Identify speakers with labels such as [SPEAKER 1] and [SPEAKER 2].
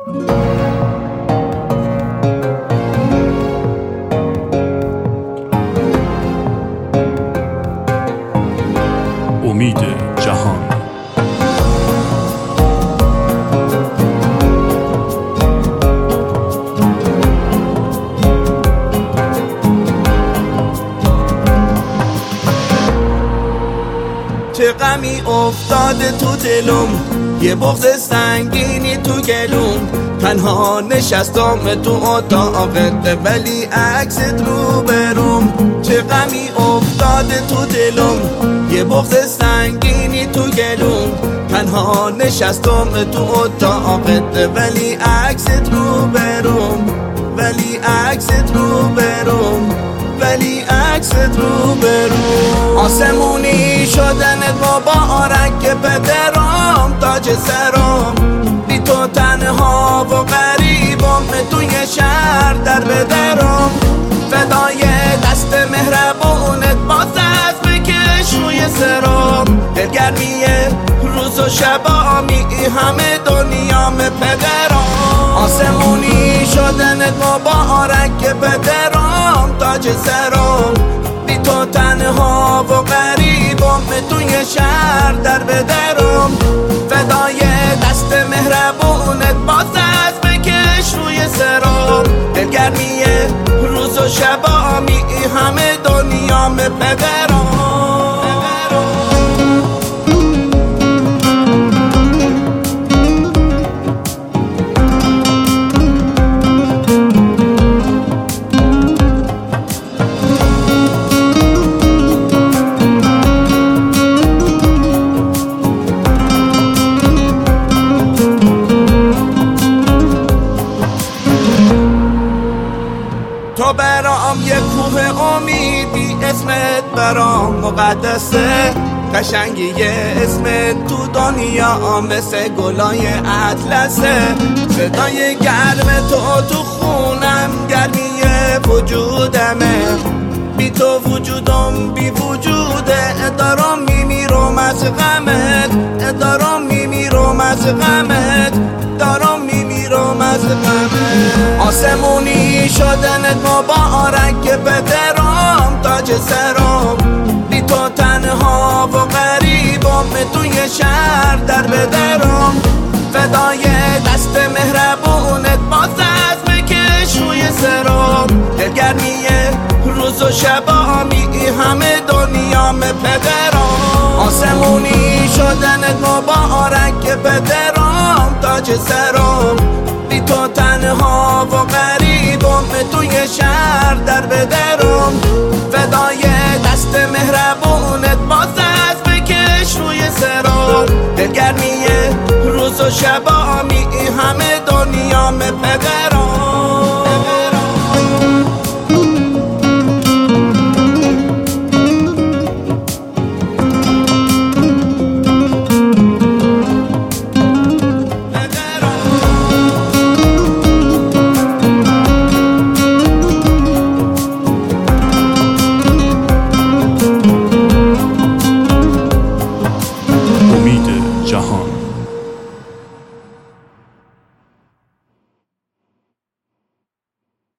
[SPEAKER 1] امید جهان.
[SPEAKER 2] چه غمی افتاده تو دلم، یه بغض سنگینی تو گلوم. تنها نشستم تو اتاقت ولی عکست رو بروم. چه غمی افتاده تو دلم، یه بغض سنگینی تو گلوم. تنها نشستم تو اتاقت ولی عکست رو بروم. ولی عکست رو بروم. ولی عکست رو بروم. آسمونی شدنت مبارک که پدرم تاج سرم. بی تو تنها و غریبم توی شهر در بدرم. فدای دست مهربونت باز از بکش روی سرم. دلگرمی روز و شبامی همه دنیام پدرم. آسمونی شدنت مبارک که پدرم تاج سرم. بی تو تنها و غریبم توی شهر در بدرم. فدای دست مهربونت باز از بکش روی سرم. دلگرمی روز و شبامی همه دنیام پدرم. تو برام یک کوه امیدی، اسمت برام مقدسه. قشنگی اسمت تو دنیا مثل گلای اطلسه. صدای گرم تو خونم گرمی وجودمه. بی تو وجودم بی وجوده. دارم میمیرم از غمت. دارم میمیرم از غمت. دارم میمیرم از غمت. آسمونی شدنت مبارک که پدرم تاج سرم. بی تو تنها و غریبم توی شهر در بدرم. فدای دست مهربونت باز از بکش روی سرم. دلگرمی روز و شبامی همه دنیام پدرم. آسمونی شدنت مبارک که پدرم تاج سرم. بی تو تنها و غریبم توی شهر در بدرم. فدای دست مهربونت باز از بکش روی سرم. دلگرمی روز و شبا